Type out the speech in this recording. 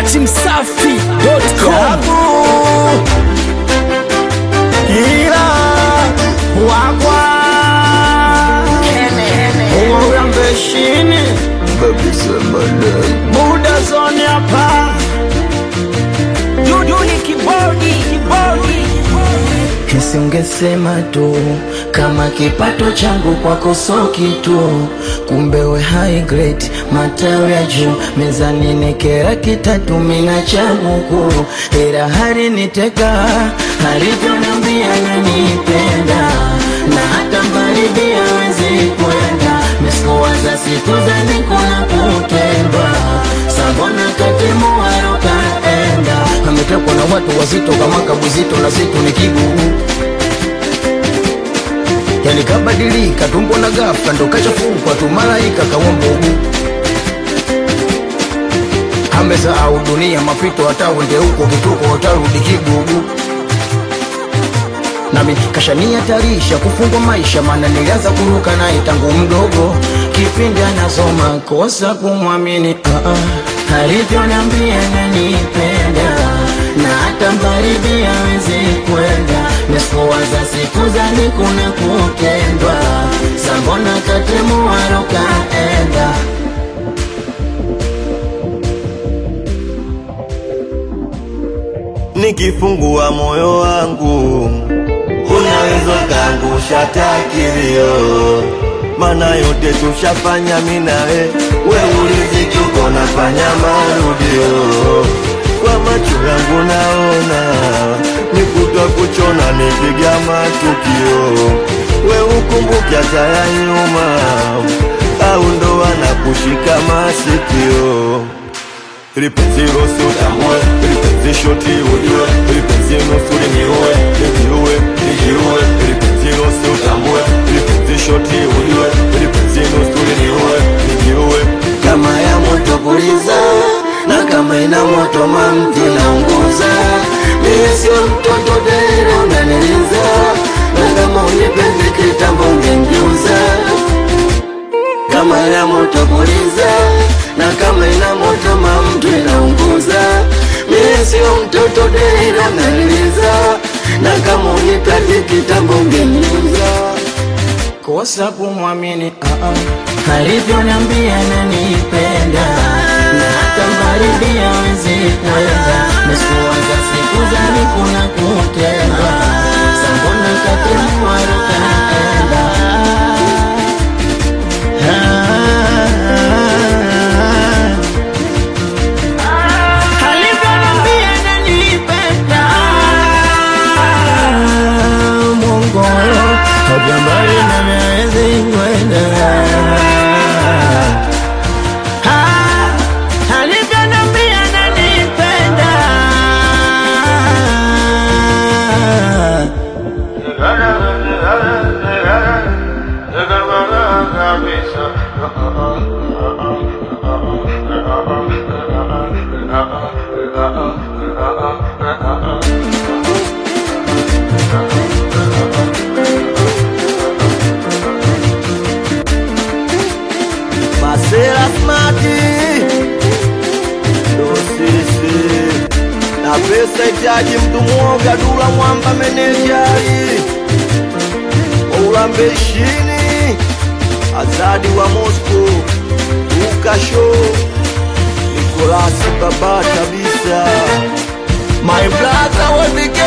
datimsafi.com. Ila wakwa uambeshini Baby Samana Buda zone hapa Duduli kibodi. Kesi ungesema tu kama kipato changu kwako so kitu, kumbe we high grade matawi ya juu mezani nekera kitatu mina chabuku ila hari niteka alivyoniambia nanipenda na hata mbaridi hawezi kwenda mesikuwaza siku za nikuna kutendwa sabona katimu warokaenda ametekwa na watu wazito kama kabuzito na situ ni kigugu yani kabadilika tumbo na ghafla ndo kachafukwa tu malaika kawambugu amesahau dunia mapito hata wende huko kituko utarudi kigugu nami kashania tarisha kufungwa maisha mana nilianza kuruka naye tangu mdogo kipindi anasoma kosa kumwamini alivyoniambia nanipenda na hata mbaridi hawezi kwenda mesikuwaza siku za nikuna kutendwa sambona katemu warokaenda nikifungua moyo wangu unaweza kaangusha takilio, mana yote tushafanya minawe we uliziki uko nafanya marudio kwa macho yangu naona nikutwa kuchona nipiga matukio we ukumbuki hata ya nyuma au ndo wanakushika masikio Lipenzi rosi utamwe, lipenzi shoti ujue, lipenzi nusuri niue, nijiue, lipenzi rosi utamwe, lipenzi shoti ujue, lipenzi nusuri niue. kama ya moto kuliza na kama ina moto mamti naunguza mimi sio mtoto dera unaniliza na kama unipendi kitambo ungeniuza kama ya moto kuliza na kama ina moto mamtu inaunguza mimi sio mtoto dera unaniliza na kama unipendi kitambo ungeniuza kosa kumwamini alivyoniambia nanipenda na hata mbaridi hawezi kwenda mesikuwaza siku za nikuna kutendwa sambona katemu warokaenda alivyoniambia nanipenda mongoyo hajambari na miezi kwenda alivyoniambia nanipenda Masera smati dosisi na pesa itaji mtu mwoga dula mwamba menejari Ulambeshini Azadi wa Moscow Ukasho Nikolasi baba kabisa My brother wepike